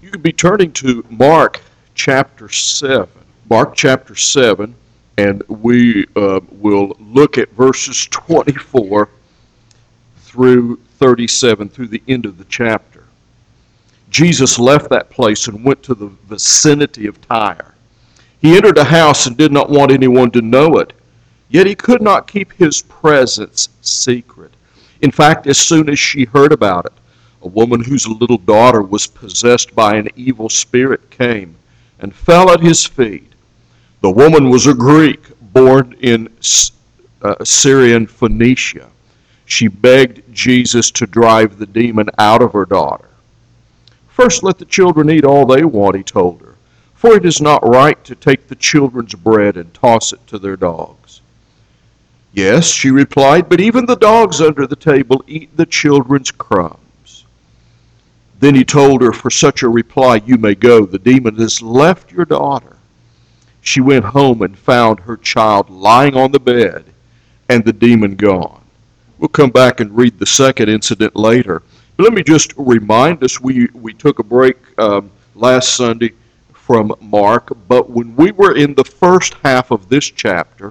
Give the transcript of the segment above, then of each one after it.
You could be turning to Mark chapter 7. Mark chapter 7, and we will look at verses 24 through 37, through the end of the chapter. Jesus left that place and went to the vicinity of Tyre. He entered a house and did not want anyone to know it, yet he could not keep his presence secret. In fact, as soon as she heard about it, a woman whose little daughter was possessed by an evil spirit came and fell at his feet. The woman was a Greek born in Syrian Phoenicia. She begged Jesus to drive the demon out of her daughter. "First let the children eat all they want," he told her, "for it is not right to take the children's bread and toss it to their dogs." "Yes," she replied, "but even the dogs under the table eat the children's crumbs." Then he told her, "For such a reply you may go. The demon has left your daughter." She went home and found her child lying on the bed and the demon gone. We'll come back and read the second incident later. But let me just remind us, we took a break last Sunday from Mark, but when we were in the first half of this chapter,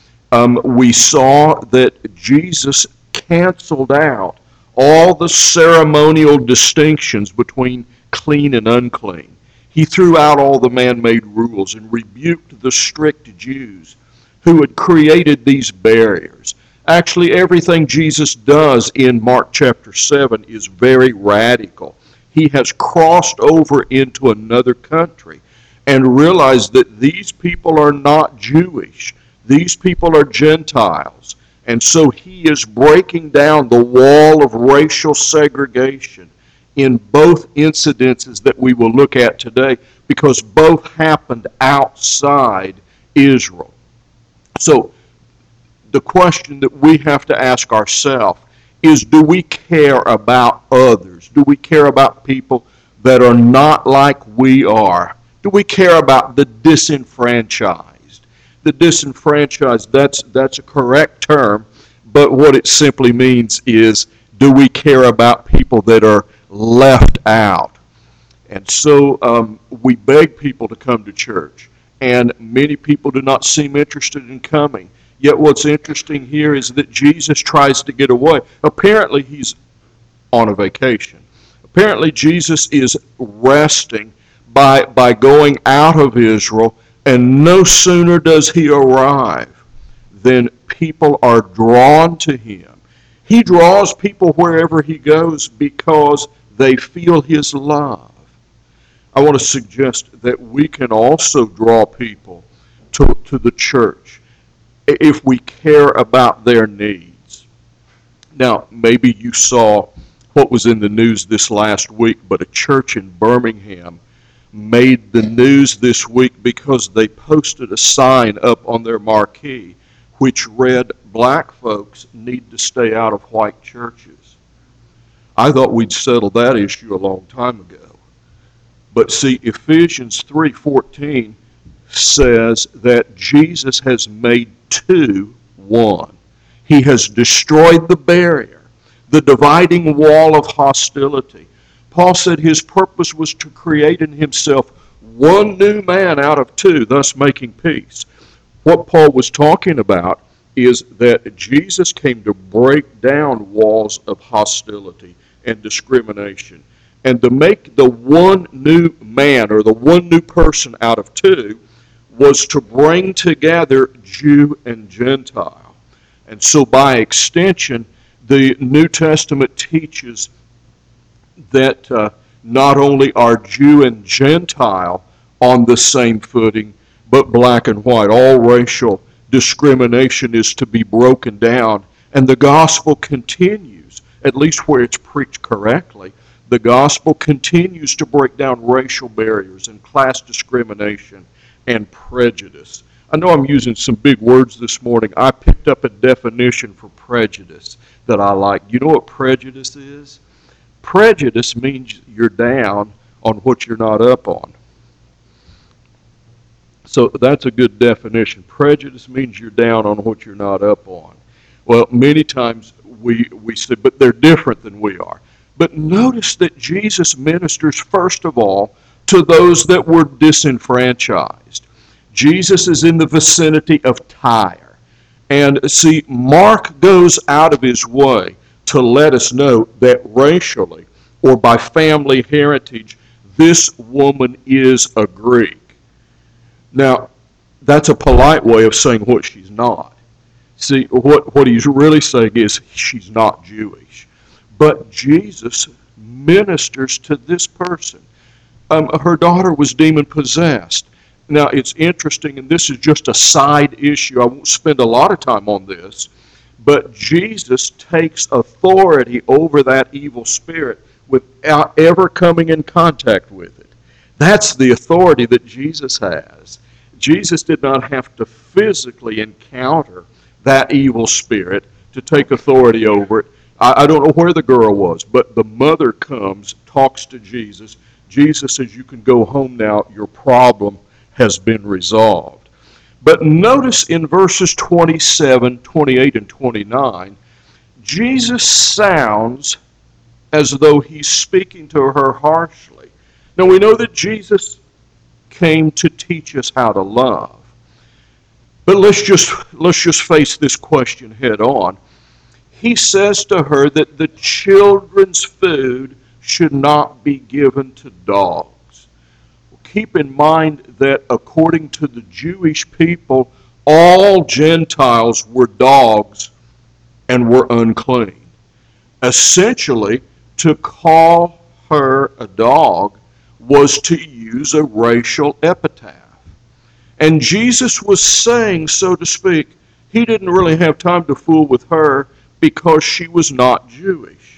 we saw that Jesus canceled out all the ceremonial distinctions between clean and unclean. He threw out all the man-made rules and rebuked the strict Jews who had created these barriers. Actually, everything Jesus does in Mark chapter 7 is very radical. He has crossed over into another country and realized that these people are not Jewish. These people are Gentiles. And so he is breaking down the wall of racial segregation in both incidences that we will look at today, because both happened outside Israel. So the question that we have to ask ourselves is, do we care about others? Do we care about people that are not like we are? Do we care about the disenfranchised? The disenfranchised, that's a correct term, but what it simply means is, do we care about people that are left out? And so we beg people to come to church, and many people do not seem interested in coming. Yet what's interesting here is that Jesus tries to get away. Apparently he's on a vacation. Apparently Jesus is resting by going out of Israel, and no sooner does he arrive than people are drawn to him. He draws people wherever he goes because they feel his love. I want to suggest that we can also draw people to the church if we care about their needs. Now, maybe you saw what was in the news this last week, but a church in Birmingham made the news this week because they posted a sign up on their marquee which read, "Black folks need to stay out of white churches." I thought we'd settled that issue a long time ago. But see, Ephesians 3:14 says that Jesus has made two one. He has destroyed the barrier, the dividing wall of hostility. Paul said his purpose was to create in himself one new man out of two, thus making peace. What Paul was talking about is that Jesus came to break down walls of hostility and discrimination. And to make the one new man, or the one new person out of two, was to bring together Jew and Gentile. And so by extension, the New Testament teaches that not only are Jew and Gentile on the same footing, but black and white. All racial discrimination is to be broken down, and the gospel continues, at least where it's preached correctly. The gospel continues to break down racial barriers and class discrimination and prejudice. I know I'm using some big words this morning. I picked up a definition for prejudice that I like. You know what prejudice is? Prejudice means you're down on what you're not up on. So that's a good definition. Prejudice means you're down on what you're not up on. Well, many times we say, but they're different than we are. But notice that Jesus ministers, first of all, to those that were disenfranchised. Jesus is in the vicinity of Tyre. And see, Mark goes out of his way to let us know that racially or by family heritage, this woman is a Greek. Now, that's a polite way of saying what she's not. See, what he's really saying is she's not Jewish. But Jesus ministers to this person. Her daughter was demon-possessed. Now, it's interesting, and this is just a side issue. I won't spend a lot of time on this. But Jesus takes authority over that evil spirit without ever coming in contact with it. That's the authority that Jesus has. Jesus did not have to physically encounter that evil spirit to take authority over it. I don't know where the girl was, but the mother comes, talks to Jesus. Jesus says, you can go home now. Your problem has been resolved. But notice in verses 27, 28, and 29, Jesus sounds as though he's speaking to her harshly. Now we know that Jesus came to teach us how to love. But let's just face this question head on. He says to her that the children's food should not be given to dogs. Keep in mind that according to the Jewish people, all Gentiles were dogs and were unclean. Essentially, to call her a dog was to use a racial epithet. And Jesus was saying, so to speak, he didn't really have time to fool with her because she was not Jewish.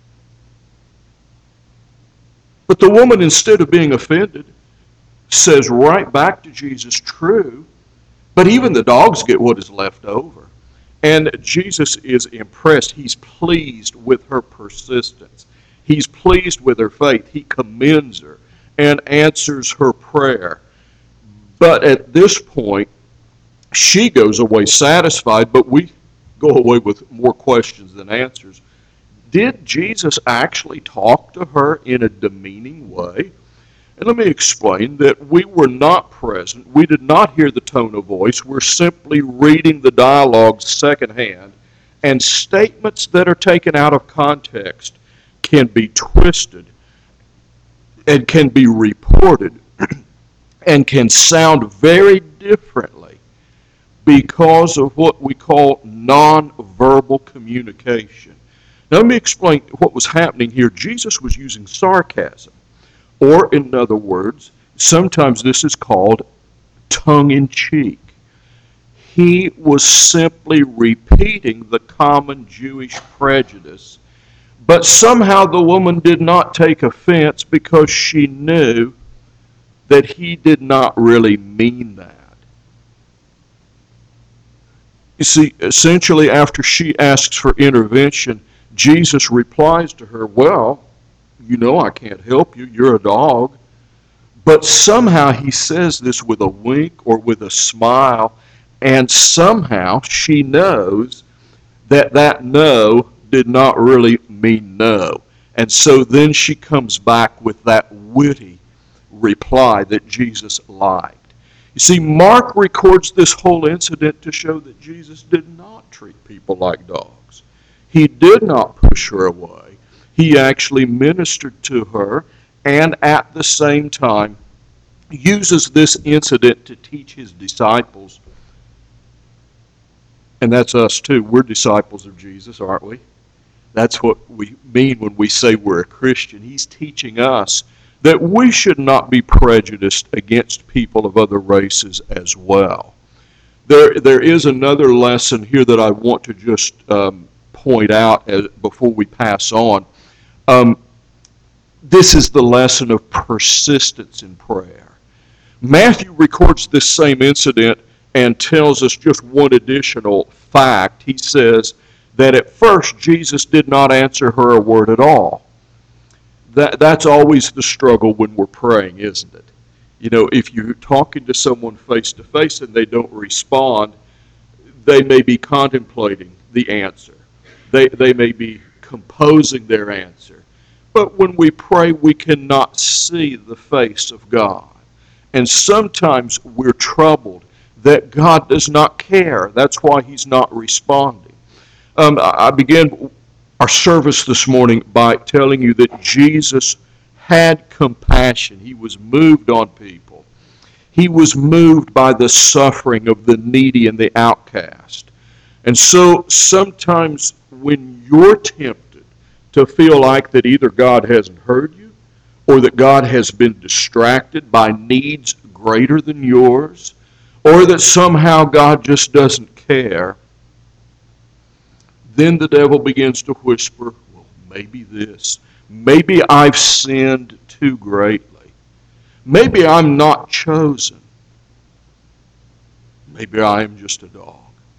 But the woman, instead of being offended, says right back to Jesus, true, but even the dogs get what is left over. And Jesus is impressed. He's pleased with her persistence. He's pleased with her faith. He commends her and answers her prayer. But at this point, she goes away satisfied, but we go away with more questions than answers. Did Jesus actually talk to her in a demeaning way? And let me explain that we were not present. We did not hear the tone of voice. We're simply reading the dialogue secondhand. And statements that are taken out of context can be twisted and can be reported and can sound very differently because of what we call nonverbal communication. Now let me explain what was happening here. Jesus was using sarcasm. Or, in other words, sometimes this is called tongue-in-cheek. He was simply repeating the common Jewish prejudice, but somehow the woman did not take offense because she knew that he did not really mean that. You see, essentially after she asks for intervention, Jesus replies to her, well, you know I can't help you, you're a dog. But somehow he says this with a wink or with a smile, and somehow she knows that that no did not really mean no. And so then she comes back with that witty reply that Jesus liked. You see, Mark records this whole incident to show that Jesus did not treat people like dogs. He did not push her away. He actually ministered to her and at the same time uses this incident to teach his disciples. And that's us too. We're disciples of Jesus, aren't we? That's what we mean when we say we're a Christian. He's teaching us that we should not be prejudiced against people of other races as well. There is another lesson here that I want to just point out before we pass on. This is the lesson of persistence in prayer. Matthew records this same incident and tells us just one additional fact. He says that at first Jesus did not answer her a word at all. That's always the struggle when we're praying, isn't it? You know, if you're talking to someone face to face and they don't respond, they may be contemplating the answer. They may be composing their answer. But when we pray, we cannot see the face of God. And sometimes we're troubled that God does not care. That's why He's not responding. I began our service this morning by telling you that Jesus had compassion. He was moved on people. He was moved by the suffering of the needy and the outcast. And so sometimes when you're tempted to feel like that either God hasn't heard you or that God has been distracted by needs greater than yours, or that somehow God just doesn't care, then the devil begins to whisper, well, maybe this. Maybe I've sinned too greatly. Maybe I'm not chosen. Maybe I am just a dog.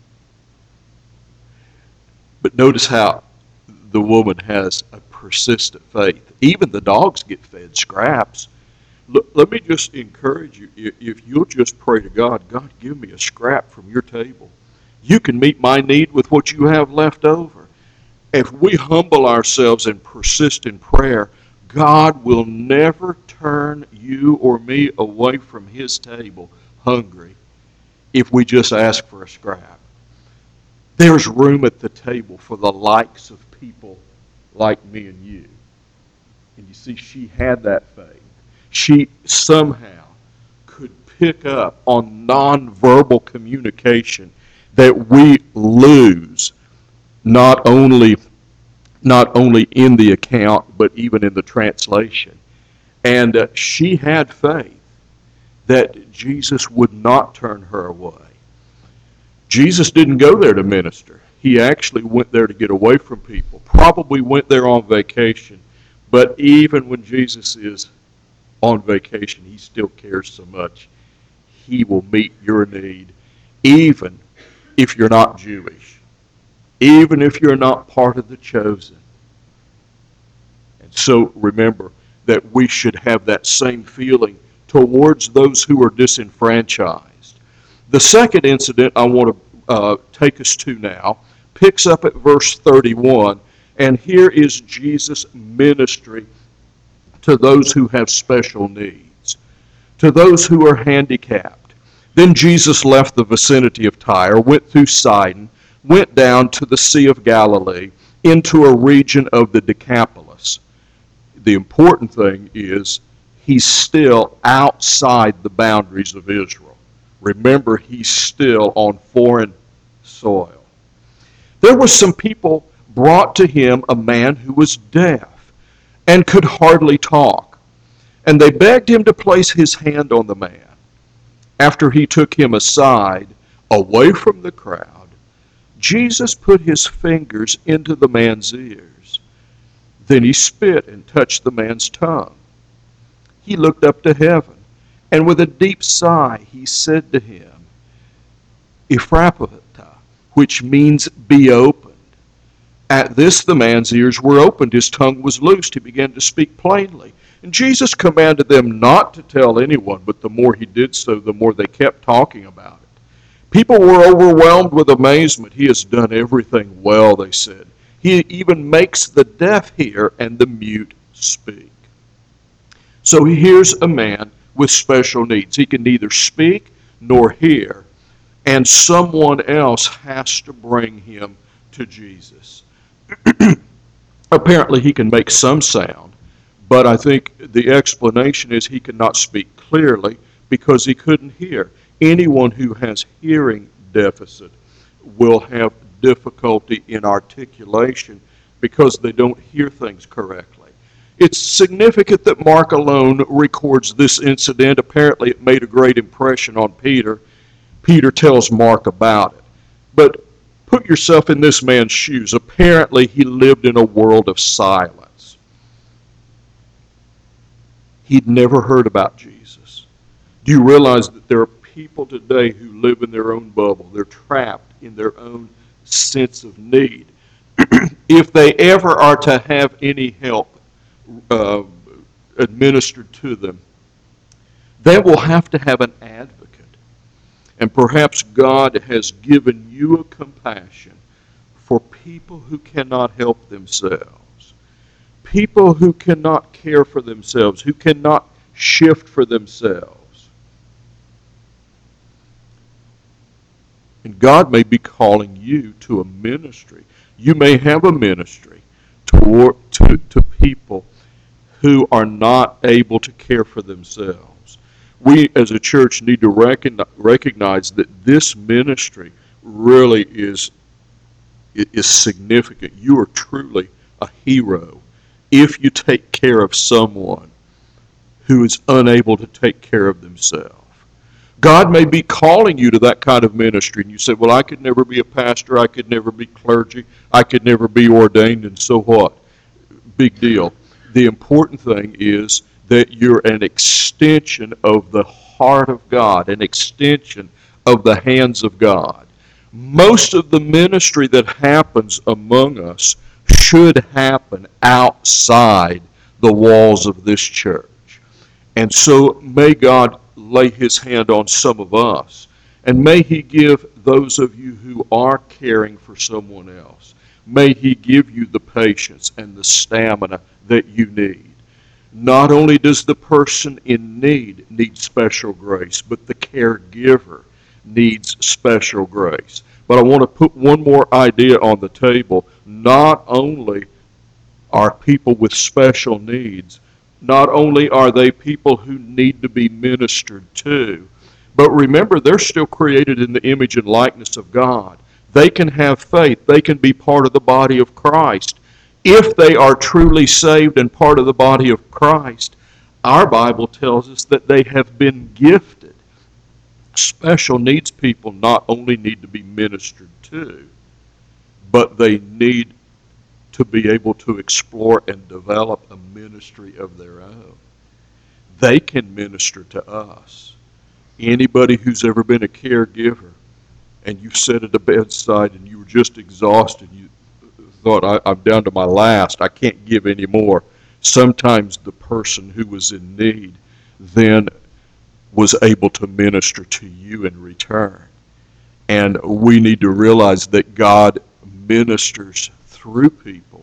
But notice how the woman has a persistent faith. Even the dogs get fed scraps. Let me just encourage you, if you'll just pray to God, God, give me a scrap from your table. You can meet my need with what you have left over. If we humble ourselves and persist in prayer, God will never turn you or me away from His table hungry if we just ask for a scrap. There's room at the table for the likes of people like me and you. And you see, she had that faith. She somehow could pick up on nonverbal communication that we lose not only in the account, but even in the translation. And she had faith that Jesus would not turn her away. Jesus didn't go there to minister. He actually went there to get away from people. Probably went there on vacation. But even when Jesus is on vacation, He still cares so much. He will meet your need, even if you're not Jewish, even if you're not part of the chosen. And so remember that we should have that same feeling towards those who are disenfranchised. The second incident I want to take us to now picks up at verse 31, and here is Jesus' ministry to those who have special needs, to those who are handicapped. Then Jesus left the vicinity of Tyre, went through Sidon, went down to the Sea of Galilee, into a region of the Decapolis. The important thing is He's still outside the boundaries of Israel. Remember, He's still on foreign soil. There were some people brought to Him a man who was deaf and could hardly talk. And they begged Him to place His hand on the man. After He took him aside, away from the crowd, Jesus put His fingers into the man's ears. Then He spit and touched the man's tongue. He looked up to heaven, and with a deep sigh He said to him, Ephraphata, which means be opened. At this the man's ears were opened, his tongue was loosed, he began to speak plainly. And Jesus commanded them not to tell anyone, but the more He did so, the more they kept talking about it. People were overwhelmed with amazement. He has done everything well, they said. He even makes the deaf hear and the mute speak. So here's a man with special needs. He can neither speak nor hear, and someone else has to bring him to Jesus. Apparently he can make some sound, but I think the explanation is he cannot speak clearly because he couldn't hear. Anyone who has hearing deficit will have difficulty in articulation because they don't hear things correctly. It's significant that Mark alone records this incident. Apparently it made a great impression on Peter. Peter tells Mark about it. But put yourself in this man's shoes. Apparently he lived in a world of silence. He'd never heard about Jesus. Do you realize that there are people today who live in their own bubble? They're trapped in their own sense of need. If they ever are to have any help administered to them, they will have to have an advocate. And perhaps God has given you a compassion for people who cannot help themselves. people who cannot care for themselves, who cannot shift for themselves. And God may be calling you to a ministry. You may have a ministry to people who are not able to care for themselves. We as a church need to recognize that this ministry really is significant. You are truly a hero if you take care of someone who is unable to take care of themselves. God may be calling you to that kind of ministry, and you say, well, I could never be a pastor, I could never be clergy, I could never be ordained, and so what? Big deal. The important thing is that you're an extension of the heart of God, an extension of the hands of God. Most of the ministry that happens among us should happen outside the walls of this church. And so may God lay his hand on some of us, and may he give those of you who are caring for someone else, may he give you the patience and the stamina that you need. Not only does the person in need special grace, but the caregiver needs special grace. But I want to put one more idea on the table. Not only are people with special needs, not only are they people who need to be ministered to, but remember, they're still created in the image and likeness of God. They can have faith. They can be part of the body of Christ. If they are truly saved and part of the body of Christ, our Bible tells us that they have been gifted. Special needs people not only need to be ministered to, but they need to be able to explore and develop a ministry of their own. They can minister to us. Anybody who's ever been a caregiver and you sat at the bedside and you were just exhausted, you thought, I'm down to my last, I can't give any more. Sometimes the person who was in need then was able to minister to you in return. And we need to realize that God ministers through people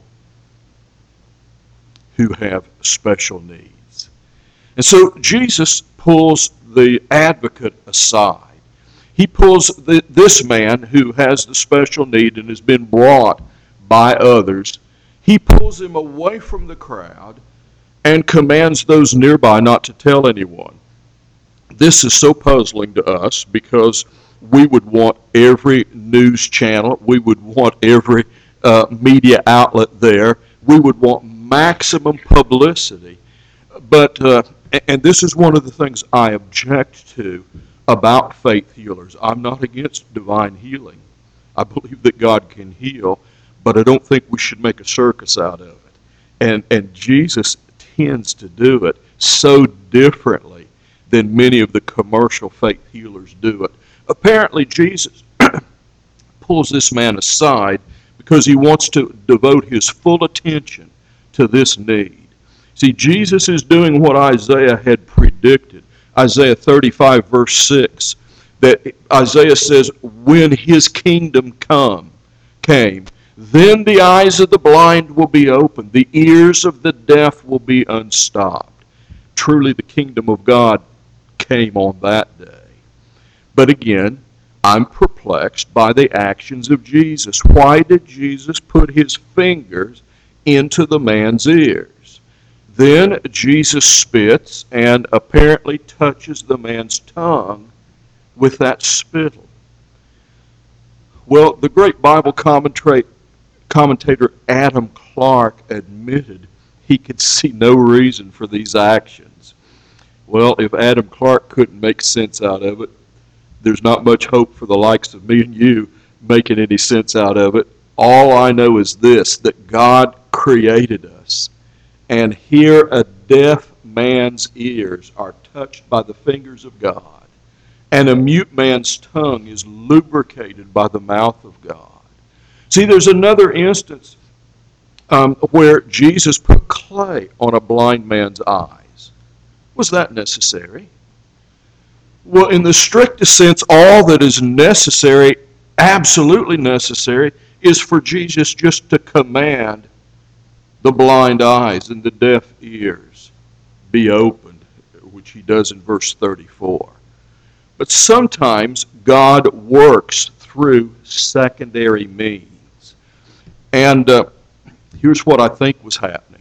who have special needs. And so Jesus pulls the advocate aside. He pulls this man who has the special need and has been brought by others. He pulls him away from the crowd and commands those nearby not to tell anyone. This is so puzzling to us because we would want every news channel, we would want every media outlet there, we would want maximum publicity. But, and this is one of the things I object to about faith healers. I'm not against divine healing. I believe that God can heal, but I don't think we should make a circus out of it. And Jesus tends to do it so differently than many of the commercial faith healers do it. Apparently, Jesus pulls this man aside because he wants to devote his full attention to this need. See, Jesus is doing what Isaiah had predicted. Isaiah 35, verse 6, that Isaiah says, when his kingdom came, then the eyes of the blind will be opened, the ears of the deaf will be unstopped. Truly, the kingdom of God came on that day. But again, I'm perplexed by the actions of Jesus. Why did Jesus put his fingers into the man's ears? Then Jesus spits and apparently touches the man's tongue with that spittle. Well, the great Bible commentator Adam Clarke admitted he could see no reason for these actions. Well, if Adam Clarke couldn't make sense out of it, there's not much hope for the likes of me and you making any sense out of it. All I know is this, that God created us. And here a deaf man's ears are touched by the fingers of God. And a mute man's tongue is lubricated by the mouth of God. See, there's another instance where Jesus put clay on a blind man's eyes. Was that necessary? Well, in the strictest sense, all that is necessary, absolutely necessary, is for Jesus just to command the blind eyes and the deaf ears be opened, which he does in verse 34. But sometimes God works through secondary means. And here's what I think was happening.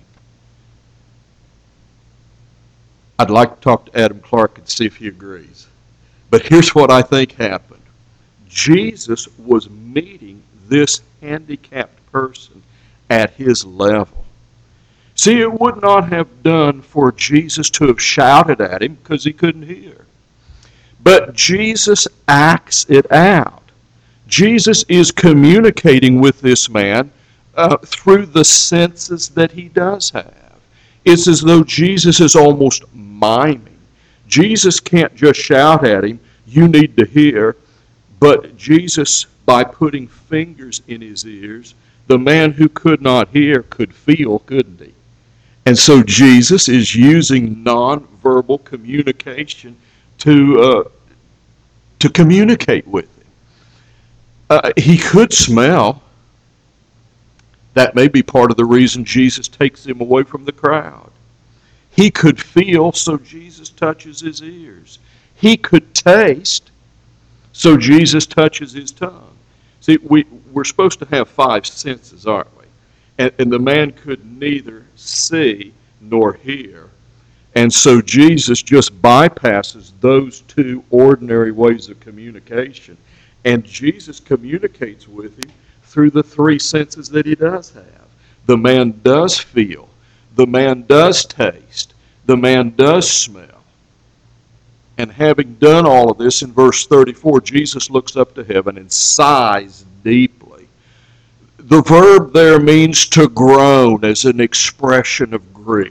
I'd like to talk to Adam Clark and see if he agrees. But here's what I think happened. Jesus was meeting this handicapped person at his level. See, it would not have done for Jesus to have shouted at him because he couldn't hear. But Jesus acts it out. Jesus is communicating with this man through the senses that he does have. It's as though Jesus is almost miming. Jesus can't just shout at him, "You need to hear," but Jesus, by putting fingers in his ears, the man who could not hear could feel, couldn't he? And so Jesus is using nonverbal communication to communicate with him. He could smell. That may be part of the reason Jesus takes him away from the crowd. He could feel, so Jesus touches his ears. He could taste, so Jesus touches his tongue. See, we're supposed to have five senses, aren't we? And the man could neither see nor hear. And so Jesus just bypasses those two ordinary ways of communication. And Jesus communicates with him through the three senses that he does have. The man does feel. The man does taste. The man does smell. And having done all of this, in verse 34, Jesus looks up to heaven and sighs deeply. The verb there means to groan as an expression of grief.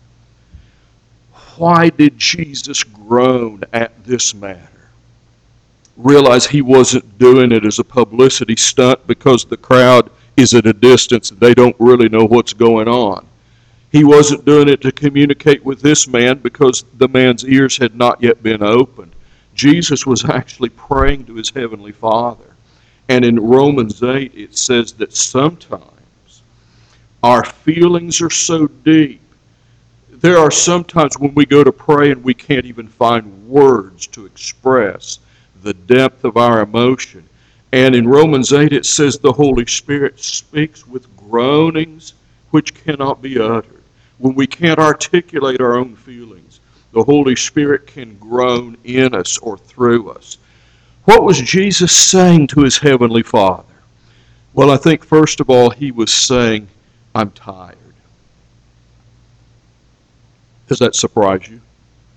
Why did Jesus groan at this matter? Realize he wasn't doing it as a publicity stunt because the crowd is at a distance and they don't really know what's going on. He wasn't doing it to communicate with this man because the man's ears had not yet been opened. Jesus was actually praying to his heavenly Father. And in Romans 8 it says that sometimes our feelings are so deep. There are sometimes when we go to pray and we can't even find words to express the depth of our emotion. And in Romans 8 it says the Holy Spirit speaks with groanings which cannot be uttered. When we can't articulate our own feelings, the Holy Spirit can groan in us or through us. What was Jesus saying to his heavenly Father? Well, I think first of all he was saying, "I'm tired." Does that surprise you?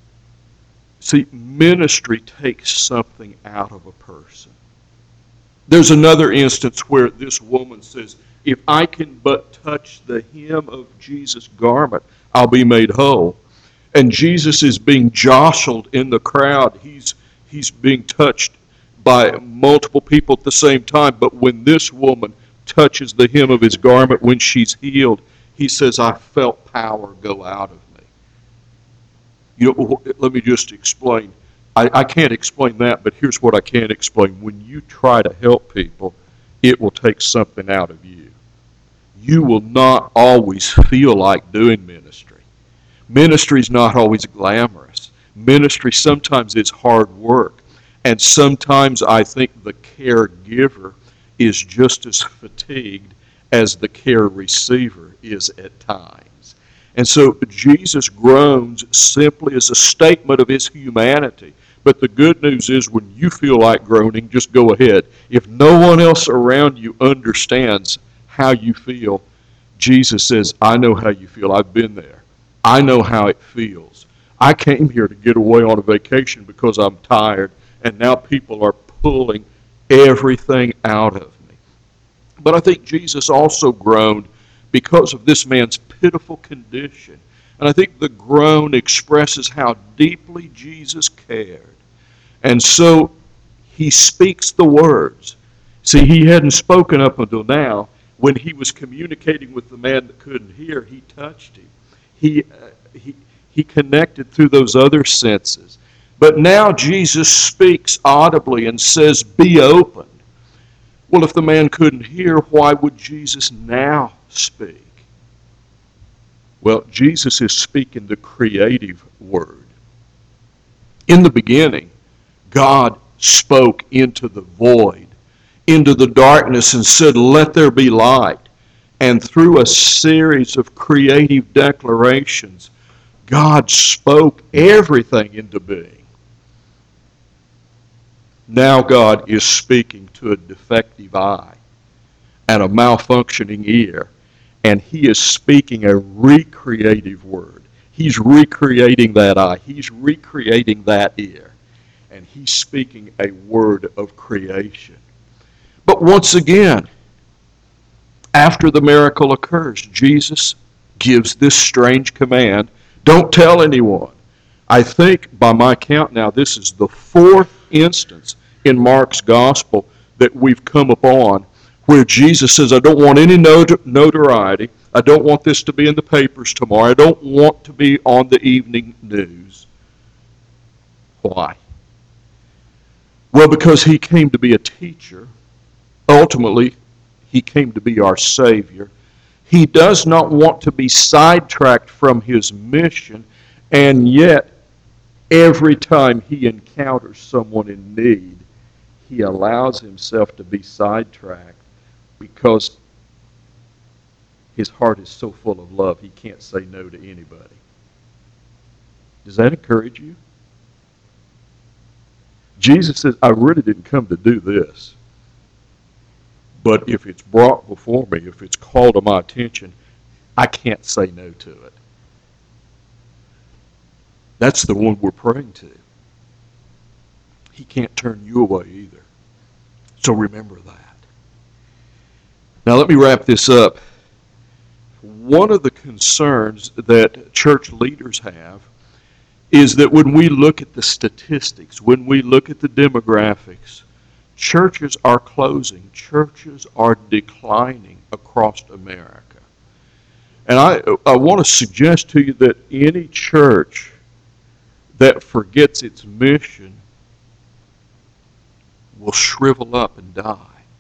See, ministry takes something out of a person. There's another instance where this woman says, "If I can but touch the hem of Jesus' garment, I'll be made whole." And Jesus is being jostled in the crowd. He's being touched by multiple people at the same time. But when this woman touches the hem of his garment when she's healed, he says, "I felt power go out of me." You know, let me just explain. I can't explain that, but here's what I can explain. When you try to help people, it will take something out of you. You will not always feel like doing ministry. Ministry is not always glamorous. Ministry sometimes is hard work. And sometimes I think the caregiver is just as fatigued as the care receiver is at times. And so Jesus groans simply as a statement of his humanity. But the good news is when you feel like groaning, just go ahead. If no one else around you understands how you feel, Jesus says, "I know how you feel. I've been there. I know how it feels. I came here to get away on a vacation because I'm tired, and now people are pulling everything out of me." But I think Jesus also groaned because of this man's pitiful condition. And I think the groan expresses how deeply Jesus cared. And so he speaks the words. See, he hadn't spoken up until now. When he was communicating with the man that couldn't hear, he touched him. He connected through those other senses. But now Jesus speaks audibly and says, "Be open." Well, if the man couldn't hear, why would Jesus now speak? Well, Jesus is speaking the creative word. In the beginning, God spoke into the void, into the darkness, and said, "Let there be light." And through a series of creative declarations, God spoke everything into being. Now God is speaking to a defective eye and a malfunctioning ear, and He is speaking a recreative word. He's recreating that eye. He's recreating that ear. And He's speaking a word of creation. But once again, after the miracle occurs, Jesus gives this strange command, don't tell anyone. I think by my count now, this is the fourth instance in Mark's gospel that we've come upon where Jesus says, I don't want any notoriety. I don't want this to be in the papers tomorrow. I don't want to be on the evening news. Why? Well, because He came to be a teacher. Ultimately, He came to be our Savior. He does not want to be sidetracked from His mission, and yet every time He encounters someone in need, He allows Himself to be sidetracked because His heart is so full of love, He can't say no to anybody. Does that encourage you? Jesus says, I really didn't come to do this. But if it's brought before me, if it's called to my attention, I can't say no to it. That's the one we're praying to. He can't turn you away either. So remember that. Now let me wrap this up. One of the concerns that church leaders have is that when we look at the statistics, when we look at the demographics, churches are closing. Churches are declining across America. And I want to suggest to you that any church that forgets its mission will shrivel up and die.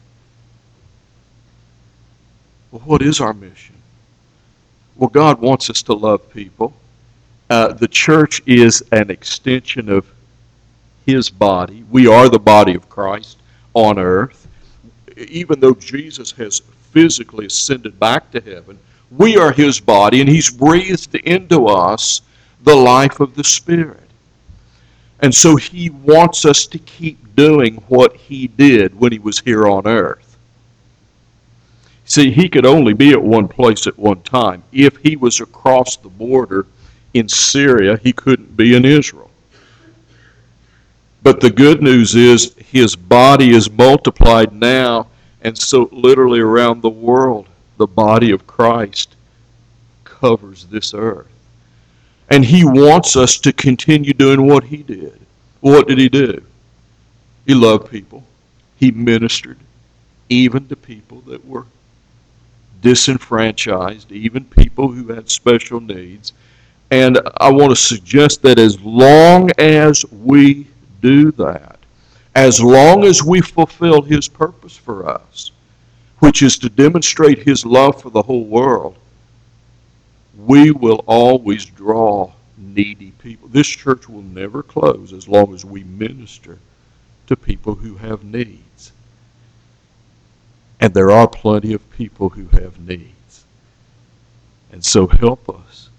Well, what is our mission? Well, God wants us to love people. The church is an extension of His body. We are the body of Christ on earth. Even though Jesus has physically ascended back to heaven, we are His body, and He's breathed into us the life of the Spirit. And so He wants us to keep doing what He did when He was here on earth. See, He could only be at one place at one time. If He was across the border in Syria, He couldn't be in Israel. But the good news is His body is multiplied now, and so literally around the world, the body of Christ covers this earth. And He wants us to continue doing what He did. What did He do? He loved people. He ministered even to people that were disenfranchised, even people who had special needs. And I want to suggest that as long as we do that, as long as we fulfill His purpose for us, which is to demonstrate His love for the whole world, we will always draw needy people. This church will never close as long as we minister to people who have needs. And there are plenty of people who have needs. And so help us.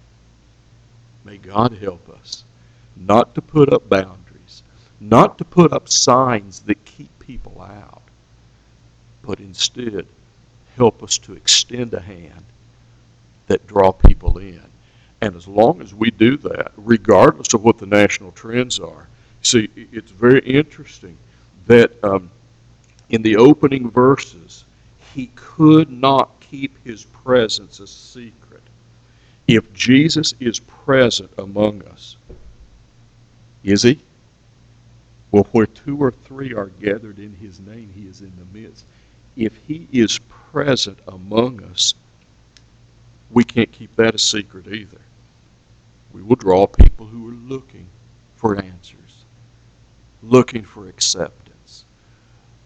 May God help us not to put up boundaries, not to put up signs that keep people out, but instead help us to extend a hand that draw people in. And as long as we do that, regardless of what the national trends are, see, it's very interesting that in the opening verses, He could not keep His presence a secret. If Jesus is present among us, is He? Well, where two or three are gathered in His name, He is in the midst. If He is present among us, we can't keep that a secret either. We will draw people who are looking for answers, looking for acceptance,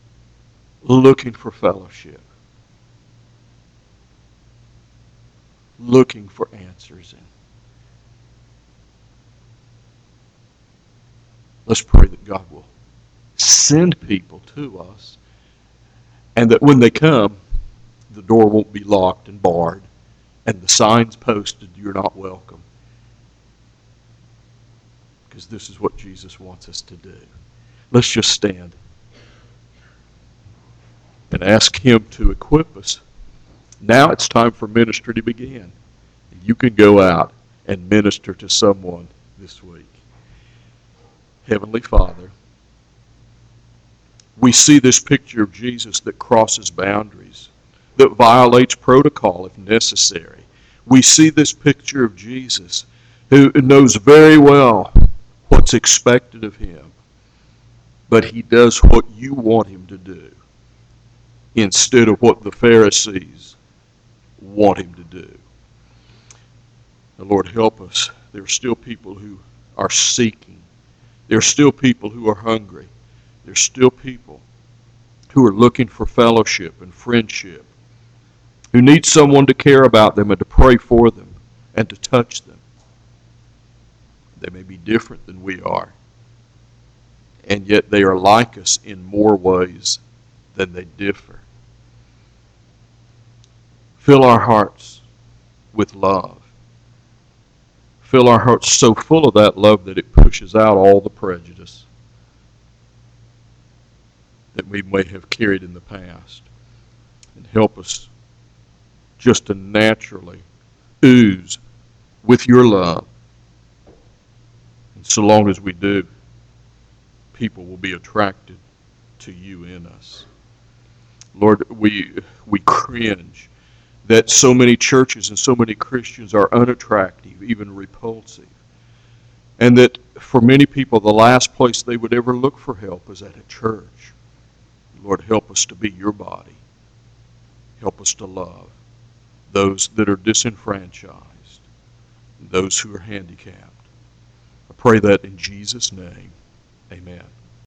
looking for fellowship. looking for answers in. Let's pray that God will send people to us, and that when they come, the door won't be locked and barred, and the signs posted, "You're not welcome." Because this is what Jesus wants us to do. Let's just stand and ask Him to equip us. Now it's time for ministry to begin. You can go out and minister to someone this week. Heavenly Father, we see this picture of Jesus that crosses boundaries, that violates protocol if necessary. We see this picture of Jesus who knows very well what's expected of him, but he does what you want him to do instead of what the Pharisees want him to do. The Lord, help us. There are still people who are seeking. There are still people who are hungry. There's still people who are looking for fellowship and friendship, who need someone to care about them and to pray for them and to touch them. They may be different than we are, and yet they are like us in more ways than they differ. Fill our hearts with love. Fill our hearts so full of that love that it pushes out all the prejudice that we may have carried in the past. And help us just to naturally ooze with your love. And so long as we do, people will be attracted to you in us. Lord, we cringe that so many churches and so many Christians are unattractive, even repulsive. And that for many people, the last place they would ever look for help is at a church. Lord, help us to be your body. Help us to love those that are disenfranchised, those who are handicapped. I pray that in Jesus' name. Amen.